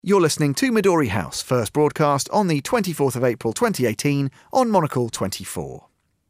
You're listening to Midori House, first broadcast on the 24th of April 2018 on Monocle 24.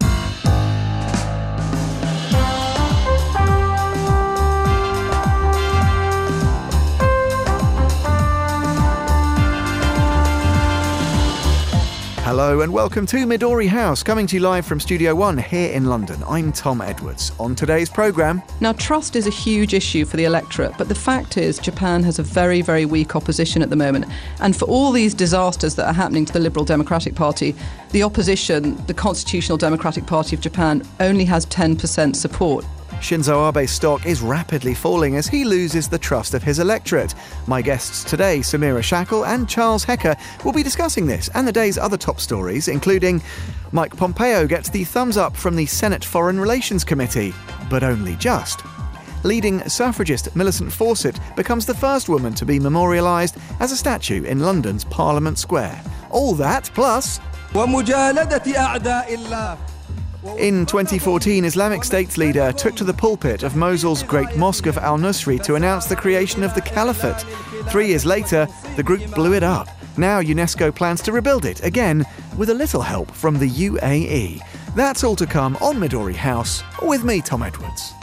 Hello and welcome to Midori House, coming to you live from Studio One here in London. I'm Tom Edwards. On today's programme... Now, trust is a huge issue for the electorate, but the fact is Japan has a very, very weak opposition at the moment. And for all these disasters that are happening to the Liberal Democratic Party, the opposition, the Constitutional Democratic Party of Japan, only has 10% support. Shinzo Abe's stock is rapidly falling as he loses the trust of his electorate. My guests today, Samira Shackle and Charles Hecker, will be discussing this and the day's other top stories, including Mike Pompeo gets the thumbs up from the Senate Foreign Relations Committee, but only just. Leading suffragist Millicent Fawcett becomes the first woman to be memorialised as a statue in London's Parliament Square. All that plus... In 2014, Islamic State's leader took to the pulpit of Mosul's Great Mosque of Al-Nusri to announce the creation of the Caliphate. 3 years later, the group blew it up. Now UNESCO plans to rebuild it again with a little help from the UAE. That's all to come on Midori House with me, Tom Edwards.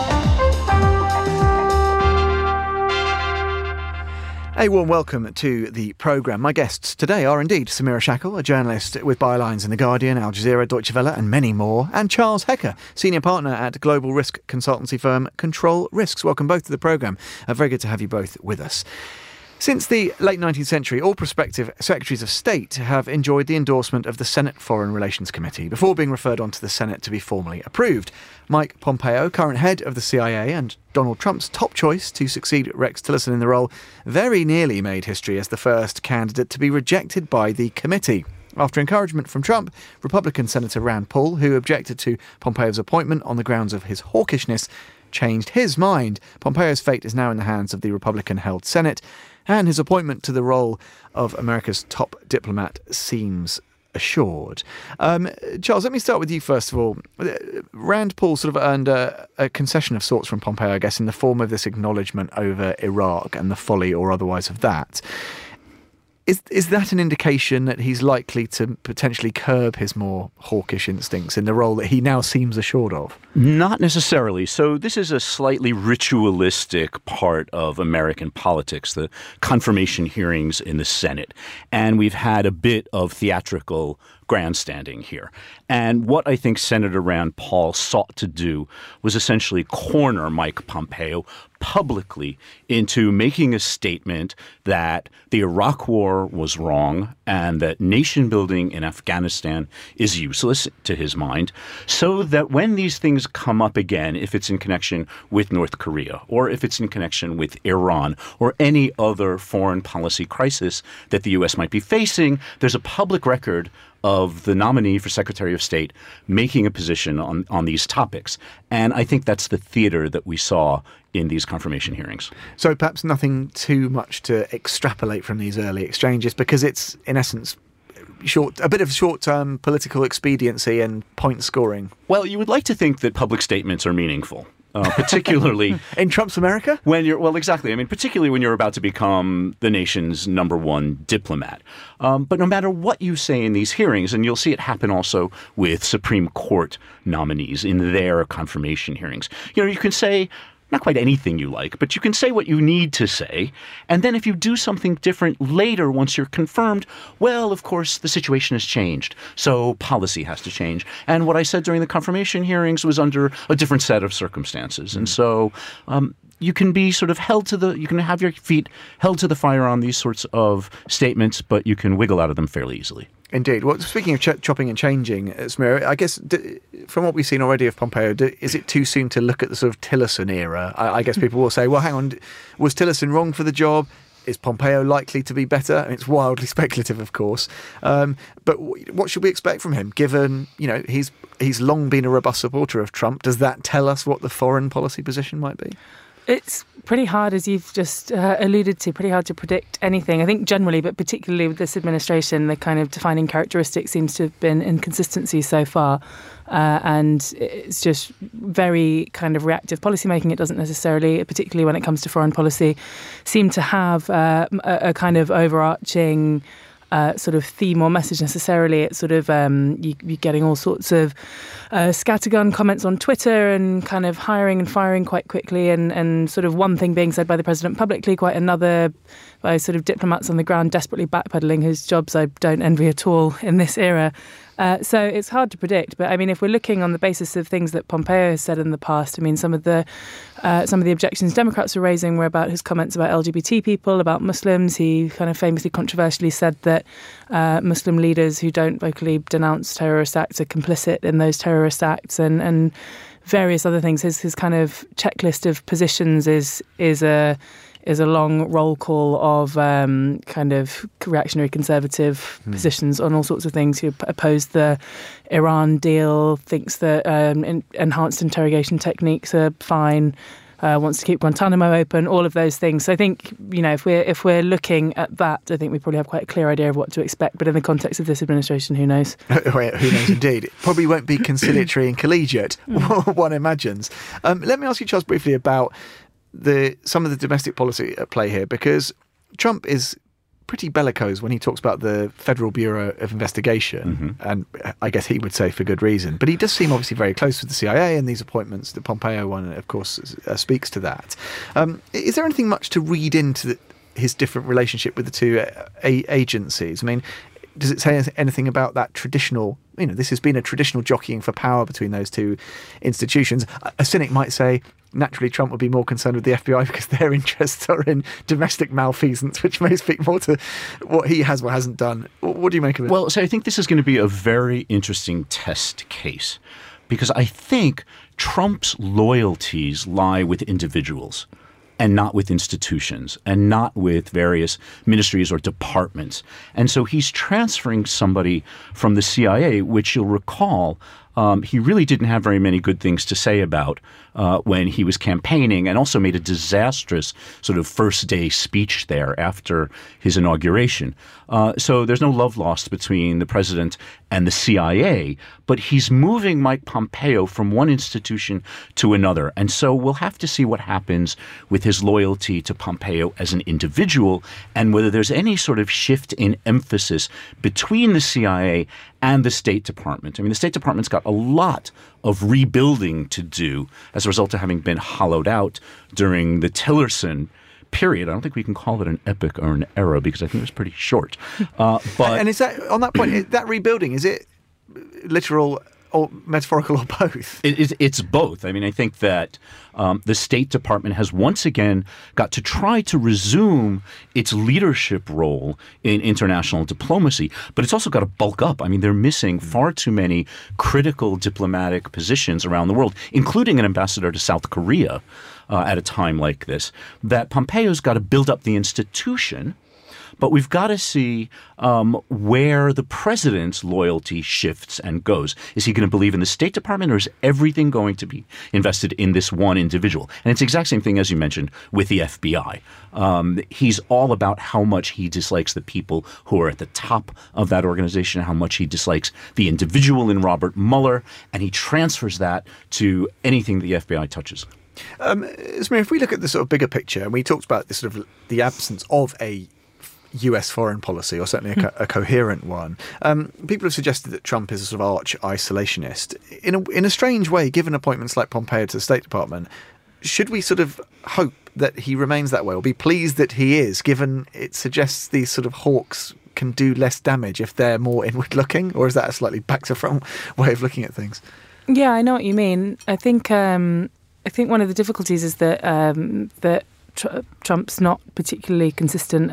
A warm welcome to the programme. My guests today are indeed Samira Shackle, a journalist with bylines in The Guardian, Al Jazeera, Deutsche Welle and many more, and Charles Hecker, senior partner at global risk consultancy firm Control Risks. Welcome both to the programme. Very good to have you both with us. Since the late 19th century, all prospective secretaries of state have enjoyed the endorsement of the Senate Foreign Relations Committee before being referred on to the Senate to be formally approved. Mike Pompeo, current head of the CIA and Donald Trump's top choice to succeed Rex Tillerson in the role, very nearly made history as the first candidate to be rejected by the committee. After encouragement from Trump, Republican Senator Rand Paul, who objected to Pompeo's appointment on the grounds of his hawkishness, changed his mind. Pompeo's fate is now in the hands of the Republican-held Senate, and his appointment to the role of America's top diplomat seems assured. Charles, let me start with you first of all. Rand Paul sort of earned a concession of sorts from Pompeo, I guess, in the form of this acknowledgement over Iraq and the folly or otherwise of that. Is that an indication that he's likely to potentially curb his more hawkish instincts in the role that he now seems assured of? Not necessarily. So this is a slightly ritualistic part of American politics, the confirmation hearings in the Senate. And we've had a bit of theatrical grandstanding here. And what I think Senator Rand Paul sought to do was essentially corner Mike Pompeo publicly into making a statement that the Iraq war was wrong and that nation building in Afghanistan is useless to his mind, so that when these things come up again, if it's in connection with North Korea or if it's in connection with Iran or any other foreign policy crisis that the U.S. might be facing, there's a public record of the nominee for Secretary of State making a position on these topics. And I think that's the theater that we saw in these confirmation hearings. So perhaps nothing too much to extrapolate from these early exchanges because it's, in essence, a bit of short-term political expediency and point scoring. Well, you would like to think that public statements are meaningful. Particularly in Trump's America? Exactly. I mean, particularly when you're about to become the nation's number one diplomat. But no matter what you say in these hearings, and you'll see it happen also with Supreme Court nominees in their confirmation hearings, you can say not quite anything you like, but you can say what you need to say. And then if you do something different later, once you're confirmed, well, of course, the situation has changed. So policy has to change. And what I said during the confirmation hearings was under a different set of circumstances. And so you can be sort of you can have your feet held to the fire on these sorts of statements, but you can wiggle out of them fairly easily. Indeed. Well, speaking of chopping and changing, Samira, I guess from what we've seen already of Pompeo, is it too soon to look at the sort of Tillerson era? I guess people will say, well, hang on, was Tillerson wrong for the job? Is Pompeo likely to be better? I mean, it's wildly speculative, of course. But what should we expect from him, given, he's long been a robust supporter of Trump? Does that tell us what the foreign policy position might be? It's pretty hard, as you've just alluded to, pretty hard to predict anything. I think generally, but particularly with this administration, the kind of defining characteristic seems to have been inconsistency so far. And it's just very kind of reactive policymaking. It doesn't necessarily, particularly when it comes to foreign policy, seem to have a kind of overarching sort of theme or message necessarily. It's sort of you're getting all sorts of scattergun comments on Twitter and kind of hiring and firing quite quickly, and sort of one thing being said by the president publicly, quite another by sort of diplomats on the ground desperately backpedaling, whose jobs I don't envy at all in this era. So it's hard to predict. But I mean, if we're looking on the basis of things that Pompeo has said in the past, I mean, some of the objections Democrats were raising were about his comments about LGBT people, about Muslims. He kind of famously controversially said that Muslim leaders who don't vocally denounce terrorist acts are complicit in those terrorist acts, and various other things. His kind of checklist of positions is a long roll call of kind of reactionary conservative positions on all sorts of things. He opposed the Iran deal, thinks that enhanced interrogation techniques are fine, wants to keep Guantanamo open, all of those things. So I think, if we're looking at that, I think we probably have quite a clear idea of what to expect. But in the context of this administration, who knows? Who knows indeed. It probably won't be conciliatory and collegiate, one imagines. Let me ask you, Charles, briefly about some of the domestic policy at play here, because Trump is pretty bellicose when he talks about the Federal Bureau of Investigation, and I guess he would say for good reason. But he does seem obviously very close with the CIA, and these appointments, the Pompeo one, of course, speaks to that. Is there anything much to read into his different relationship with the two agencies? I mean, does it say anything about that traditional, this has been a traditional jockeying for power between those two institutions? A cynic might say, naturally, Trump would be more concerned with the FBI because their interests are in domestic malfeasance, which may speak more to what he has or hasn't done. What do you make of it? Well, so I think this is going to be a very interesting test case, because I think Trump's loyalties lie with individuals and not with institutions and not with various ministries or departments. And so he's transferring somebody from the CIA, which you'll recall he really didn't have very many good things to say about when he was campaigning, and also made a disastrous sort of first-day speech there after his inauguration. So there's no love lost between the president and the CIA, but he's moving Mike Pompeo from one institution to another. And so we'll have to see what happens with his loyalty to Pompeo as an individual, and whether there's any sort of shift in emphasis between the CIA and the State Department. I mean, the State Department's got a lot of rebuilding to do as a result of having been hollowed out during the Tillerson period. I don't think we can call it an epic or an era, because I think it was pretty short. And is that, on that point, that rebuilding, is it literal or metaphorical or both? It's both. I mean, I think that the State Department has once again got to try to resume its leadership role in international diplomacy, but it's also got to bulk up. I mean, they're missing far too many critical diplomatic positions around the world, including an ambassador to South Korea at a time like this, that Pompeo's got to build up the institution. But we've got to see where the president's loyalty shifts and goes. Is he going to believe in the State Department, or is everything going to be invested in this one individual? And it's the exact same thing, as you mentioned, with the FBI. He's all about how much he dislikes the people who are at the top of that organization, how much he dislikes the individual in Robert Mueller, and he transfers that to anything the FBI touches. Samir, if we look at the sort of bigger picture, and we talked about this sort of the absence of a US foreign policy, or certainly a coherent one. People have suggested that Trump is a sort of arch isolationist. In a strange way, given appointments like Pompeo to the State Department, should we sort of hope that he remains that way, or be pleased that he is, given it suggests these sort of hawks can do less damage if they're more inward looking? Or is that a slightly back to front way of looking at things? Yeah, I know what you mean. I think one of the difficulties is that Trump's not particularly consistent,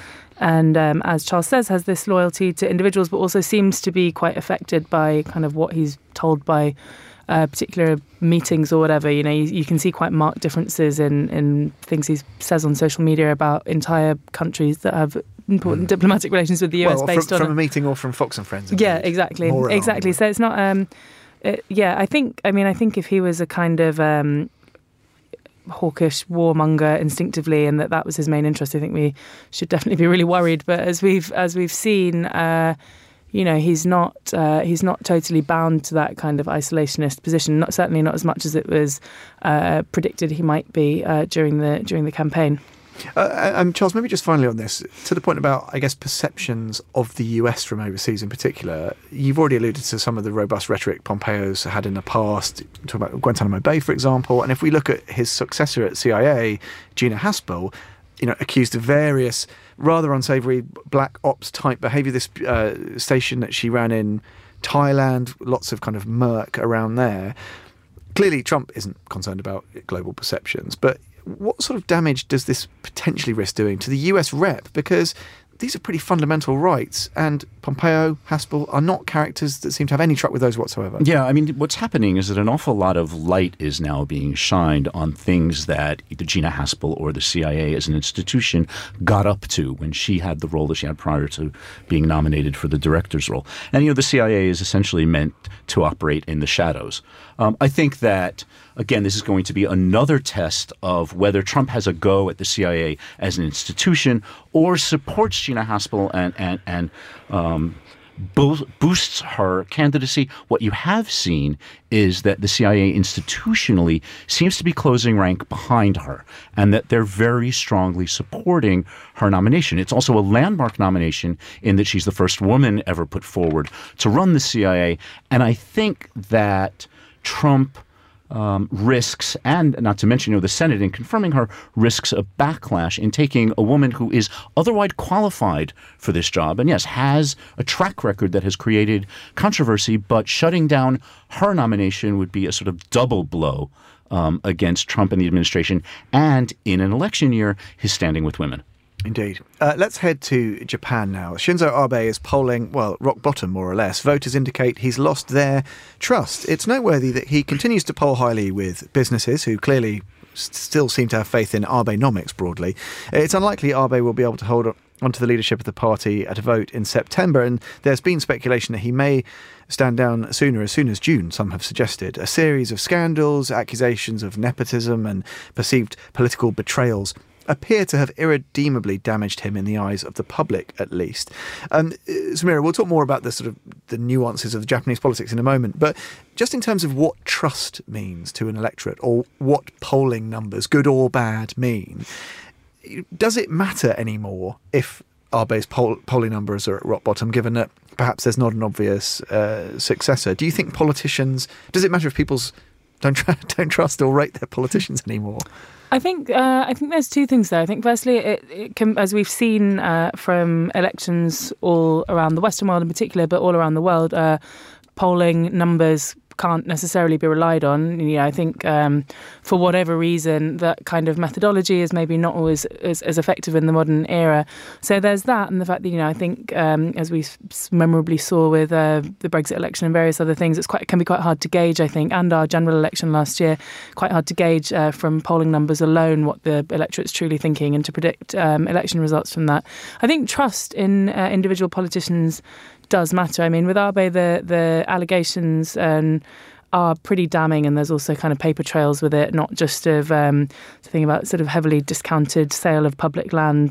and as Charles says, has this loyalty to individuals, but also seems to be quite affected by kind of what he's told by particular meetings or whatever. You can see quite marked differences in things he says on social media about entire countries that have important diplomatic relations with the US, based on from a meeting or from Fox and Friends. Yeah, exactly. So it's not. I think if he was a kind of hawkish warmonger instinctively, and that was his main interest. I think we should definitely be really worried. But as we've seen, he's not totally bound to that kind of isolationist position. Certainly not as much as it was predicted he might be during the campaign. And Charles, maybe just finally on this, to the point about, I guess, perceptions of the US from overseas in particular, you've already alluded to some of the robust rhetoric Pompeo's had in the past, talking about Guantanamo Bay, for example, and if we look at his successor at CIA, Gina Haspel, accused of various rather unsavoury black ops type behaviour, this station that she ran in Thailand, lots of kind of murk around there. Clearly, Trump isn't concerned about global perceptions, but what sort of damage does this potentially risk doing to the US rep? Because these are pretty fundamental rights, and Pompeo, Haspel are not characters that seem to have any truck with those whatsoever. Yeah, I mean, what's happening is that an awful lot of light is now being shined on things that either Gina Haspel or the CIA as an institution got up to when she had the role that she had prior to being nominated for the director's role. And, the CIA is essentially meant to operate in the shadows. I think that, again, this is going to be another test of whether Trump has a go at the CIA as an institution or supports Gina Haspel and boosts her candidacy. What you have seen is that the CIA institutionally seems to be closing rank behind her, and that they're very strongly supporting her nomination. It's also a landmark nomination in that she's the first woman ever put forward to run the CIA. And I think that Trump risks, and not to mention, the Senate in confirming her, risks a backlash in taking a woman who is otherwise qualified for this job, and yes, has a track record that has created controversy, but shutting down her nomination would be a sort of double blow against Trump and the administration, and in an election year, his standing with women. Indeed. Let's head to Japan now. Shinzo Abe is polling, rock bottom more or less. Voters indicate he's lost their trust. It's noteworthy that he continues to poll highly with businesses who clearly still seem to have faith in Abenomics broadly. It's unlikely Abe will be able to hold onto the leadership of the party at a vote in September, and there's been speculation that he may stand down sooner, as soon as June, some have suggested. A series of scandals, accusations of nepotism and perceived political betrayals appear to have irredeemably damaged him in the eyes of the public, at least. Samira, we'll talk more about the nuances of Japanese politics in a moment, but just in terms of what trust means to an electorate, or what polling numbers, good or bad, mean, does it matter anymore if Abe's polling numbers are at rock bottom, given that perhaps there's not an obvious successor? Do you think does it matter if people don't trust or rate their politicians anymore? I think there's two things there. I think firstly, it can, as we've seen from elections all around the Western world in particular, but all around the world, polling numbers can't necessarily be relied on. I think for whatever reason, that kind of methodology is maybe not always as effective in the modern era. So there's that, and the fact that I think as we memorably saw with the Brexit election and various other things, it can be quite hard to gauge. I think, and our general election last year, quite hard to gauge from polling numbers alone what the electorate's truly thinking, and to predict election results from that. I think trust in individual politicians does matter. I mean, with Abe, the allegations are pretty damning, and there's also kind of paper trails with it, not just of something about sort of heavily discounted sale of public land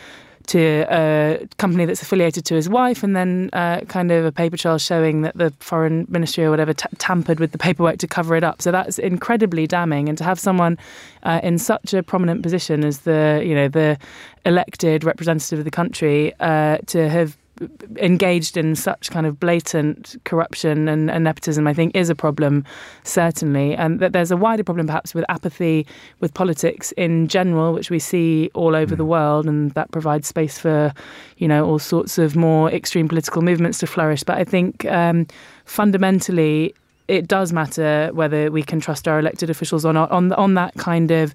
to a company that's affiliated to his wife, and then kind of a paper trail showing that the foreign ministry or whatever tampered with the paperwork to cover it up. So that's incredibly damning, and to have someone in such a prominent position as the elected representative of the country to have engaged in such kind of blatant corruption and nepotism, I think, is a problem, certainly. And that there's a wider problem perhaps with apathy with politics in general, which we see all over the world, and that provides space for, all sorts of more extreme political movements to flourish. But I think fundamentally it does matter whether we can trust our elected officials or not on that kind of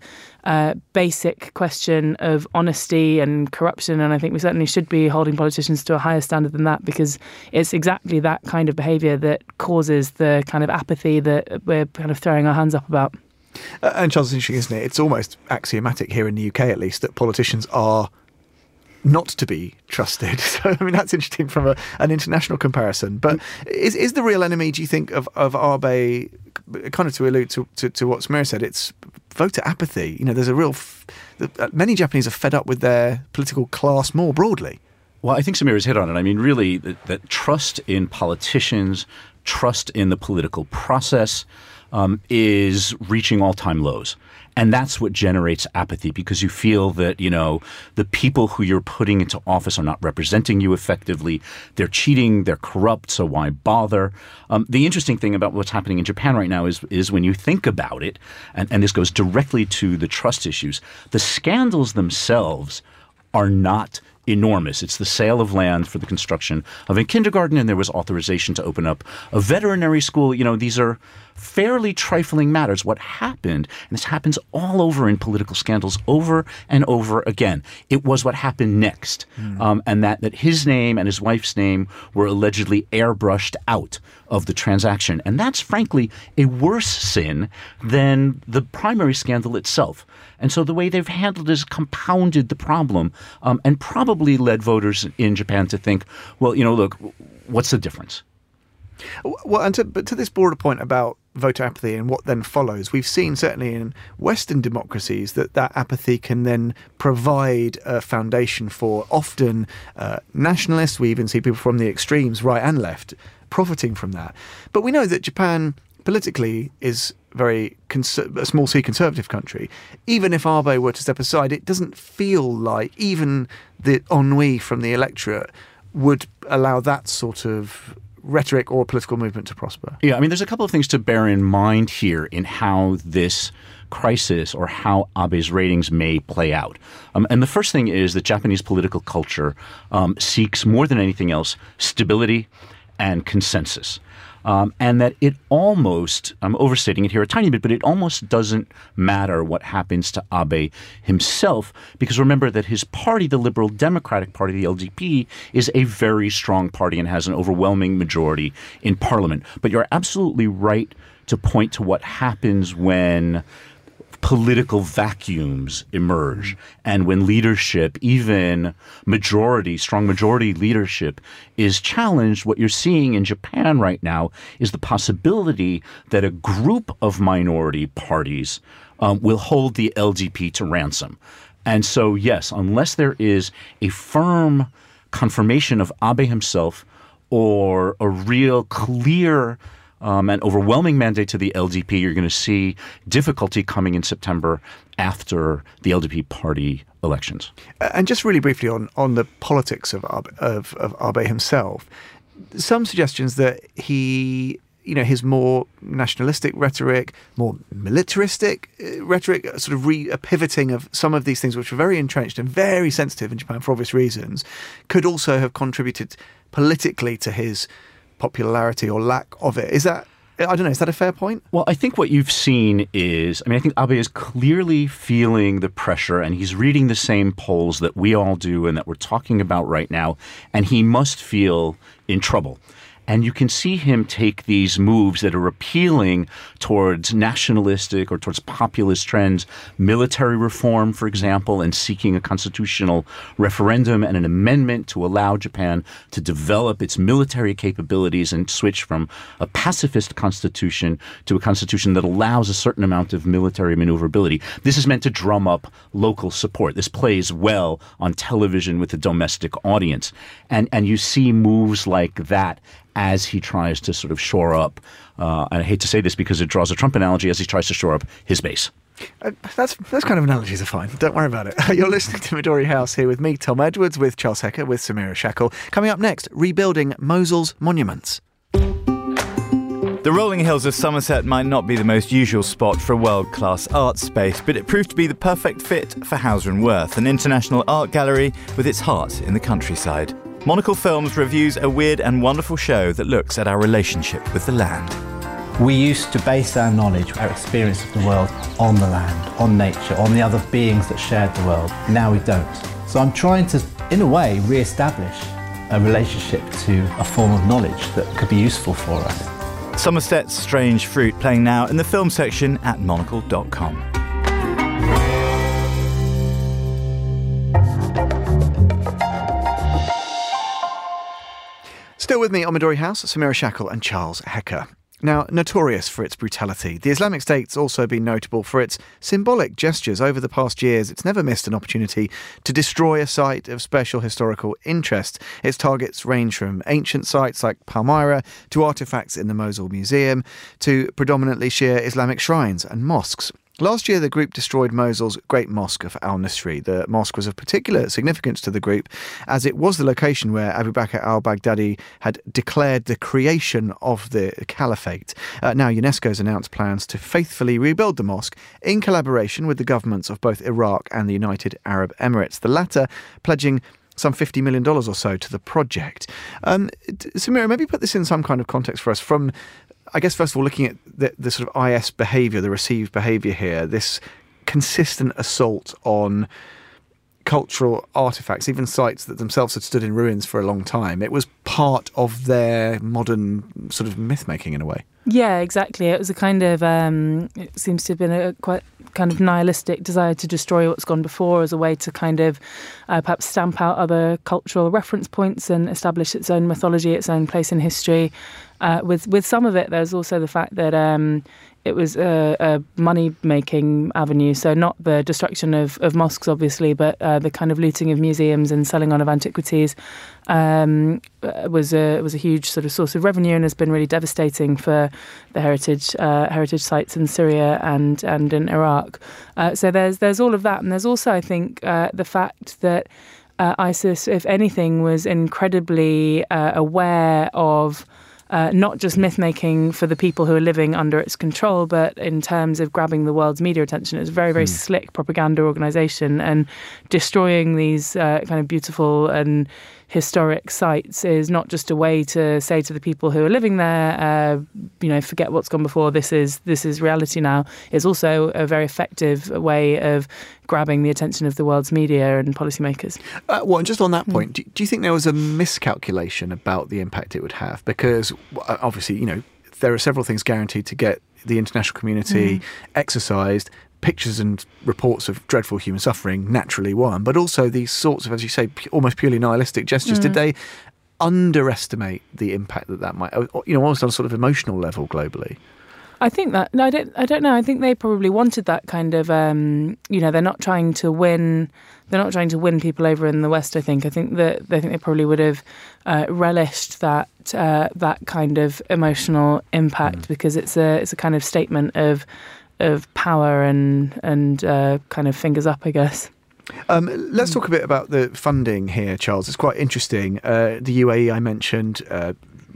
basic question of honesty and corruption. And I think we certainly should be holding politicians to a higher standard than that, because it's exactly that kind of behaviour that causes the kind of apathy that we're kind of throwing our hands up about. And Charles, it's interesting, isn't it? It's almost axiomatic here in the UK, at least, that politicians are not to be trusted. So, I mean, that's interesting from an international comparison. But is the real enemy, do you think, of Abe, kind of to allude to what Samira said, it's voter apathy. There's a real... many Japanese are fed up with their political class more broadly. Well, I think Samir has hit on it. I mean, really, that trust in politicians, trust in the political process is reaching all-time lows. And that's what generates apathy, because you feel that, the people who you're putting into office are not representing you effectively. They're cheating, they're corrupt, so why bother? The interesting thing about what's happening in Japan right now is when you think about it, and this goes directly to the trust issues, the scandals themselves are not enormous. It's the sale of land for the construction of a kindergarten, and there was authorization to open up a veterinary school. These are fairly trifling matters. What happened, and this happens all over in political scandals over and over again, it was what happened next. And that his name and his wife's name were allegedly airbrushed out of the transaction. And that's frankly a worse sin than the primary scandal itself. And so the way they've handled it has compounded the problem and probably led voters in Japan to think, well, look, what's the difference? Well, and to this broader point about voter apathy and what then follows, we've seen certainly in Western democracies that apathy can then provide a foundation for often nationalists. We even see people from the extremes, right and left, profiting from that. But we know that Japan politically is very a small C conservative country. Even if Abe were to step aside, it doesn't feel like even the ennui from the electorate would allow that sort of rhetoric or political movement to prosper. Yeah, I mean, there's a couple of things to bear in mind here in how this crisis or how Abe's ratings may play out. And the first thing is that Japanese political culture seeks more than anything else stability and consensus. And that it almost, I'm overstating it here a tiny bit, but it almost doesn't matter what happens to Abe himself, because remember that his party, the Liberal Democratic Party, the LDP, is a very strong party and has an overwhelming majority in parliament. But you're absolutely right to point to what happens when political vacuums emerge and when leadership, even strong majority leadership, is challenged. What you're seeing in Japan right now is the possibility that a group of minority parties will hold the LDP to ransom. And so, yes, unless there is a firm confirmation of Abe himself or a real clear an overwhelming mandate to the LDP, you're going to see difficulty coming in September after the LDP party elections. And just really briefly on the politics of Abe himself, some suggestions that he, his more nationalistic rhetoric, more militaristic rhetoric, sort of a pivoting of some of these things which were very entrenched and very sensitive in Japan for obvious reasons, could also have contributed politically to his popularity or lack of it. Is that a fair point? Well, I think what you've seen is, I think Abe is clearly feeling the pressure, and he's reading the same polls that we all do and that we're talking about right now, and he must feel in trouble. And you can see him take these moves that are appealing towards nationalistic or towards populist trends, military reform, for example, and seeking a constitutional referendum and an amendment to allow Japan to develop its military capabilities and switch from a pacifist constitution to a constitution that allows a certain amount of military maneuverability. This is meant to drum up local support. This plays well on television with a domestic audience. And you see moves like that as he tries to sort of shore up, and I hate to say this because it draws a Trump analogy, as he tries to shore up his base. Those kind of analogies are fine. Don't worry about it. You're listening to Midori House here with me, Tom Edwards, with Charles Hecker, with Samira Shackle. Coming up next, rebuilding Mosul's monuments. The rolling hills of Somerset might not be the most usual spot for a world-class art space, but it proved to be the perfect fit for Hauser & Wirth, an international art gallery with its heart in the countryside. Monocle Films reviews a weird and wonderful show that looks at our relationship with the land. We used to base our knowledge, our experience of the world on the land, on nature, on the other beings that shared the world. Now we don't. So I'm trying to, in a way, re-establish a relationship to a form of knowledge that could be useful for us. Somerset's Strange Fruit, playing now in the film section at monocle.com. Still with me on Midori House, Samira Shackle and Charles Hecker. Now, notorious for its brutality, the Islamic State's also been notable for its symbolic gestures. Over the past years, it's never missed an opportunity to destroy a site of special historical interest. Its targets range from ancient sites like Palmyra to artefacts in the Mosul Museum to predominantly Shia Islamic shrines and mosques. Last year, the group destroyed Mosul's Great Mosque of Al-Nusri. The mosque was of particular significance to the group as it was the location where Abu Bakr al-Baghdadi had declared the creation of the caliphate. Now, UNESCO's announced plans to faithfully rebuild the mosque in collaboration with the governments of both Iraq and the United Arab Emirates, the latter pledging some $50 million or so to the project. Samira, maybe put this in some kind of context for us from, I guess, first of all, looking at the sort of IS behaviour, the received behaviour here, this consistent assault on cultural artefacts, even sites that themselves had stood in ruins for a long time. It was part of their modern sort of myth-making in a way. Yeah, exactly. It was a kind of, it seems to have been a quite kind of nihilistic desire to destroy what's gone before as a way to kind of perhaps stamp out other cultural reference points and establish its own mythology, its own place in history. With some of it, there's also the fact that it was a money-making avenue, so not the destruction of mosques, obviously, but the kind of looting of museums and selling on of antiquities was a huge sort of source of revenue and has been really devastating for the heritage sites in Syria and in Iraq. So there's all of that, and there's also, I think, the fact that ISIS, if anything, was incredibly aware of not just myth-making for the people who are living under its control, but in terms of grabbing the world's media attention. It's a very, very slick propaganda organisation, and destroying these kind of beautiful and historic sites is not just a way to say to the people who are living there, forget what's gone before, this is reality now. It's also a very effective way of grabbing the attention of the world's media and policymakers. And just on that point, do you think there was a miscalculation about the impact it would have? Because obviously, there are several things guaranteed to get the international community exercised. Pictures and reports of dreadful human suffering, naturally one, but also these sorts of, as you say, almost purely nihilistic gestures. Did they underestimate the impact that might, almost on a sort of emotional level globally? I think that, no, I don't know. I think they probably wanted that kind of, they're not trying to win people over in the West, I think. I think they probably would have relished that kind of emotional impact because it's a kind of statement of power and kind of fingers up, I guess. Let's talk a bit about the funding here, Charles. It's quite interesting. The UAE, I mentioned, a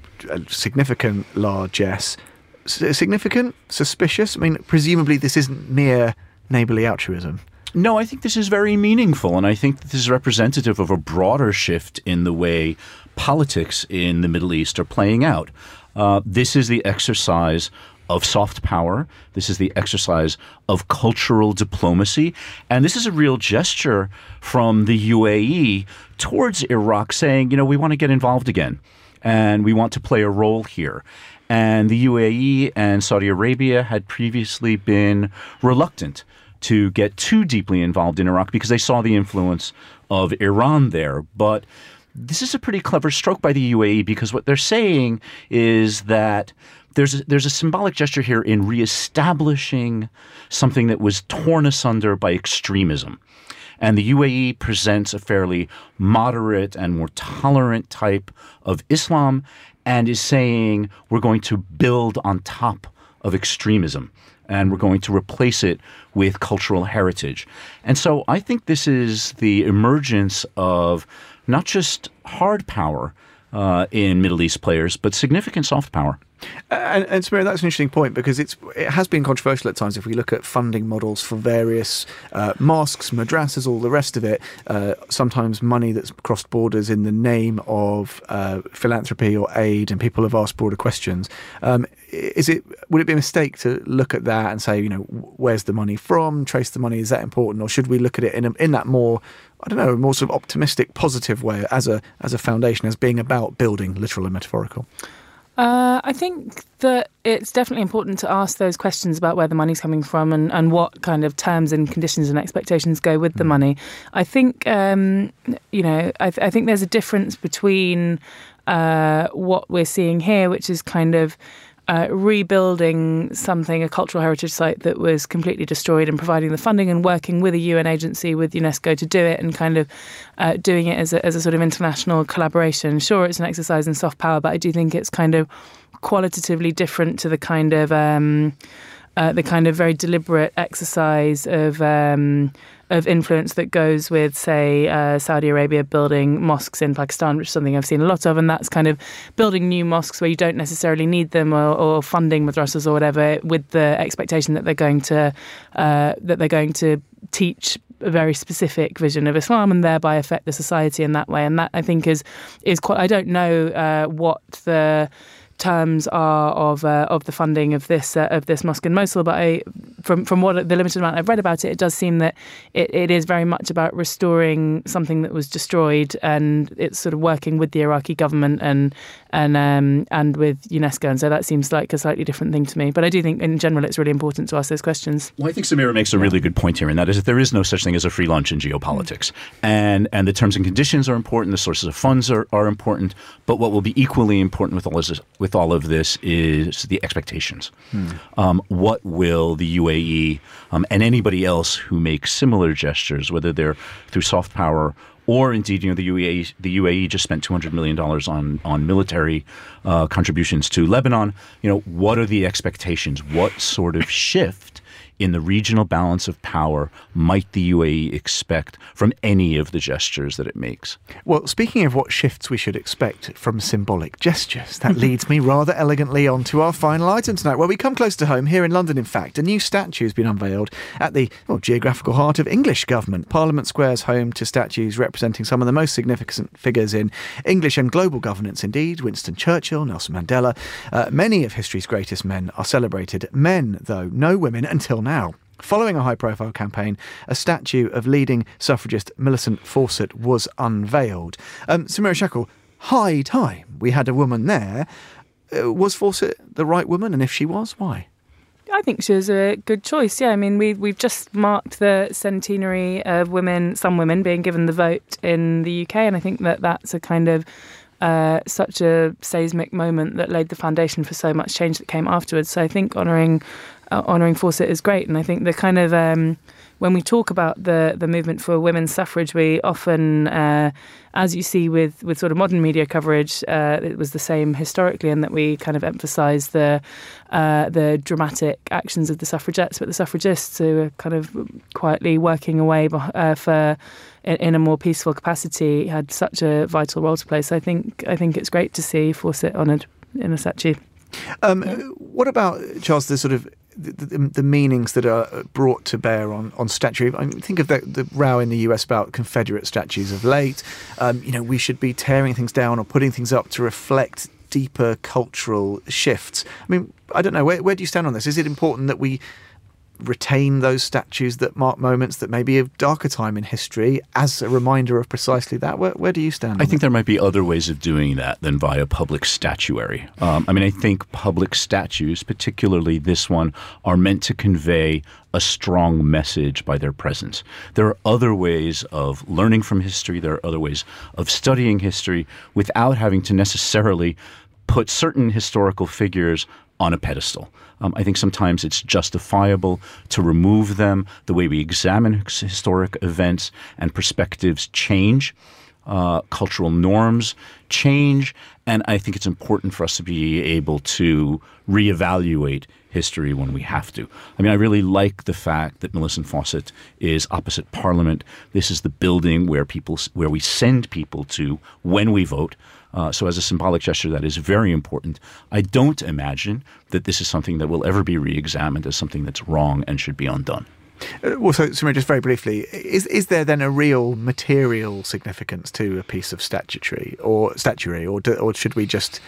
significant largesse. Significant? Suspicious? I mean, presumably this isn't mere neighbourly altruism. No, I think this is very meaningful, and I think this is representative of a broader shift in the way politics in the Middle East are playing out. This is the exercise of soft power. This is the exercise of cultural diplomacy. And this is a real gesture from the UAE towards Iraq saying, we want to get involved again and we want to play a role here. And the UAE and Saudi Arabia had previously been reluctant to get too deeply involved in Iraq because they saw the influence of Iran there. But this is a pretty clever stroke by the UAE because what they're saying is that there's a symbolic gesture here in reestablishing something that was torn asunder by extremism. And the UAE presents a fairly moderate and more tolerant type of Islam and is saying we're going to build on top of extremism and we're going to replace it with cultural heritage. And so I think this is the emergence of not just hard power in Middle East players, but significant soft power. And Samira, that's an interesting point because it has been controversial at times if we look at funding models for various mosques, madrasas, all the rest of it. Sometimes money that's crossed borders in the name of philanthropy or aid, and people have asked broader questions. Would it be a mistake to look at that and say, where's the money from? Trace the money. Is that important, or should we look at it in that more, more sort of optimistic, positive way as a foundation, as being about building, literal and metaphorical? I think that it's definitely important to ask those questions about where the money's coming from and what kind of terms and conditions and expectations go with the money. I think, I think there's a difference between what we're seeing here, which is kind of rebuilding something, a cultural heritage site that was completely destroyed, and providing the funding and working with a UN agency, with UNESCO, to do it, and kind of doing it as a sort of international collaboration. Sure, it's an exercise in soft power, but I do think it's kind of qualitatively different to the kind of very deliberate exercise of influence that goes with, say, Saudi Arabia building mosques in Pakistan, which is something I've seen a lot of, and that's kind of building new mosques where you don't necessarily need them, or funding madrasas or whatever, with the expectation that they're going to teach a very specific vision of Islam and thereby affect the society in that way. And that, I think, is quite. I don't know what the terms are of the funding of this mosque in Mosul, but from what the limited amount I've read about it, it does seem that it is very much about restoring something that was destroyed, and it's sort of working with the Iraqi government and with UNESCO, and so that seems like a slightly different thing to me. But I do think in general it's really important to ask those questions. Well, I think Samira makes a really good point here, and that is that there is no such thing as a free lunch in geopolitics, and the terms and conditions are important, the sources of funds are important, but what will be equally important with all of this is the expectations. What will the UAE and anybody else who makes similar gestures, whether they're through soft power or indeed, the UAE just spent $200 million on military contributions to Lebanon. What are the expectations? What sort of shift in the regional balance of power might the UAE expect from any of the gestures that it makes? Well, speaking of what shifts we should expect from symbolic gestures, that leads me rather elegantly on to our final item tonight, where we come close to home, here in London, in fact. A new statue has been unveiled at the geographical heart of English government. Parliament Square's home to statues representing some of the most significant figures in English and global governance indeed. Winston Churchill, Nelson Mandela. Many of history's greatest men are celebrated. Men, though, no women until now. Following a high-profile campaign, a statue of leading suffragist Millicent Fawcett was unveiled. Samira Shackle, high time we had a woman there. Was Fawcett the right woman? And if she was, why? I think she was a good choice, yeah. I mean, we've just marked the centenary of some women being given the vote in the UK, and I think that's a kind of such a seismic moment that laid the foundation for so much change that came afterwards. So I think honouring Fawcett is great, and I think the kind of when we talk about the movement for women's suffrage, we often, as you see with sort of modern media coverage, it was the same historically, in that we kind of emphasise the dramatic actions of the suffragettes, but the suffragists who are kind of quietly working away in a more peaceful capacity had such a vital role to play. So I think it's great to see Fawcett honoured in a statue. What about, Charles, the sort of the meanings that are brought to bear on statue? I mean, think of the row in the US about Confederate statues of late. We should be tearing things down or putting things up to reflect deeper cultural shifts. I mean, I don't know, where do you stand on this? Is it important that we retain those statues that mark moments that may be of darker time in history as a reminder of precisely that? Where do you stand? I think there might be other ways of doing that than via public statuary. I think public statues, particularly this one, are meant to convey a strong message by their presence. There are other ways of learning from history. There are other ways of studying history without having to necessarily put certain historical figures on a pedestal. I think sometimes it's justifiable to remove them. The way we examine historic events and perspectives change. Cultural norms change. And I think it's important for us to be able to reevaluate history when we have to. I mean, I really like the fact that Millicent Fawcett is opposite Parliament. This is the building where we send people to when we vote. So as a symbolic gesture, that is very important. I don't imagine that this is something that will ever be re-examined as something that's wrong and should be undone. Well, so Samira, just very briefly, is there then a real material significance to a piece of statuary, or should we just,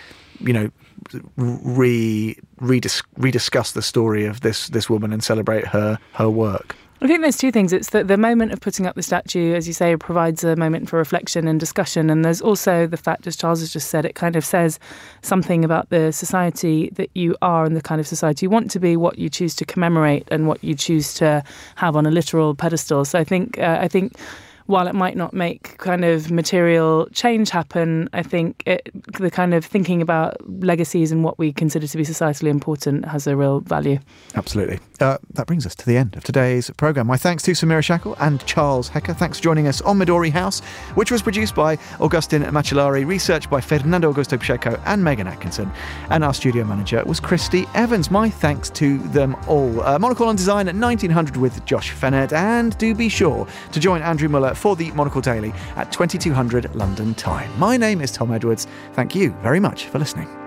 rediscuss the story of this woman and celebrate her work? I think there's two things. It's that the moment of putting up the statue, as you say, provides a moment for reflection and discussion. And there's also the fact, as Charles has just said, it kind of says something about the society that you are and the kind of society you want to be, what you choose to commemorate and what you choose to have on a literal pedestal. So I think while it might not make kind of material change happen, I think the kind of thinking about legacies and what we consider to be societally important has a real value. Absolutely. That brings us to the end of today's programme. My thanks to Samira Shackle and Charles Hecker. Thanks for joining us on Midori House, which was produced by Augustin Macellari, researched by Fernando Augusto Pacheco and Megan Atkinson, and our studio manager was Christy Evans. My thanks to them all. Monocle on Design at 1900 with Josh Fennett, and do be sure to join Andrew Muller for the Monocle Daily at 2200 London time. My name is Tom Edwards. Thank you very much for listening.